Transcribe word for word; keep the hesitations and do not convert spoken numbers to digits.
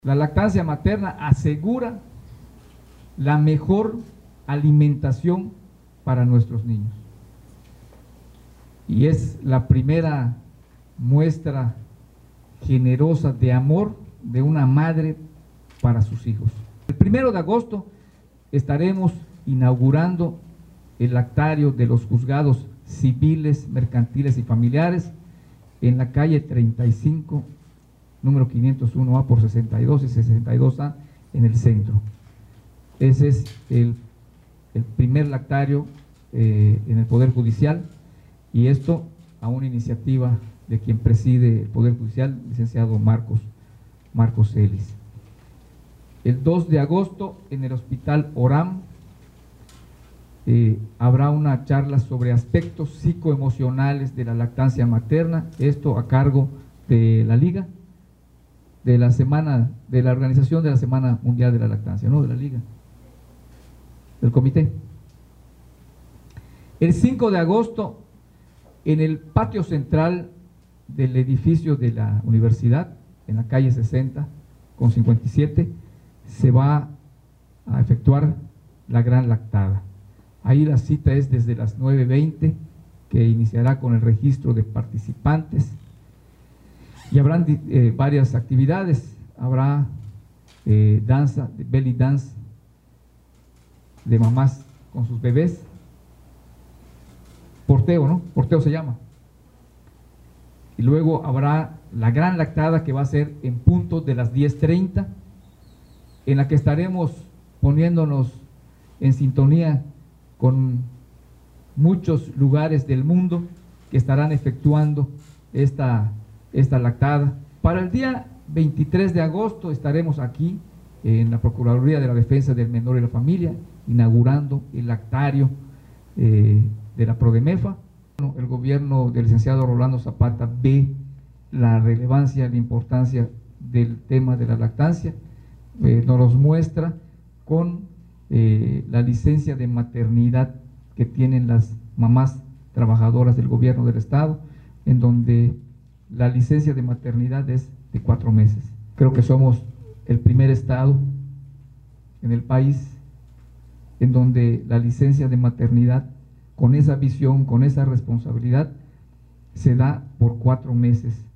La lactancia materna asegura la mejor alimentación para nuestros niños. Y es la primera muestra generosa de amor de una madre para sus hijos. El primero de agosto estaremos inaugurando el lactario de los juzgados civiles, mercantiles y familiares en la calle treinta y cinco, número quinientos uno A por sesenta y dos y sesenta y dos A en el centro. Ese es el, el primer lactario eh, en el Poder Judicial, y esto a una iniciativa de quien preside el Poder Judicial, licenciado Marcos, Marcos Celis. El dos de agosto en el Hospital Oram eh, habrá una charla sobre aspectos psicoemocionales de la lactancia materna, esto a cargo de la Liga, de la semana, de la organización de la Semana Mundial de la Lactancia, ¿no? De la Liga, del comité. El cinco de agosto, en el patio central del edificio de la universidad, en la calle sesenta con cincuenta y siete, se va a efectuar la gran lactada. Ahí la cita es desde las nueve veinte, que iniciará con el registro de participantes. Y habrán eh, varias actividades. Habrá eh, danza, belly dance de mamás con sus bebés. Porteo, ¿no? Porteo se llama. Y luego habrá la gran lactada, que va a ser en punto de las diez treinta, en la que estaremos poniéndonos en sintonía con muchos lugares del mundo que estarán efectuando esta esta lactada. Para el día veintitrés de agosto estaremos aquí en la Procuraduría de la Defensa del Menor y la Familia inaugurando el lactario eh, de la Prodemefa. El gobierno del licenciado Rolando Zapata ve la relevancia, la importancia del tema de la lactancia, eh, nos los muestra con eh, la licencia de maternidad que tienen las mamás trabajadoras del gobierno del estado, en donde la licencia de maternidad es de cuatro meses. Creo que somos el primer estado en el país en donde la licencia de maternidad, con esa visión, con esa responsabilidad, se da por cuatro meses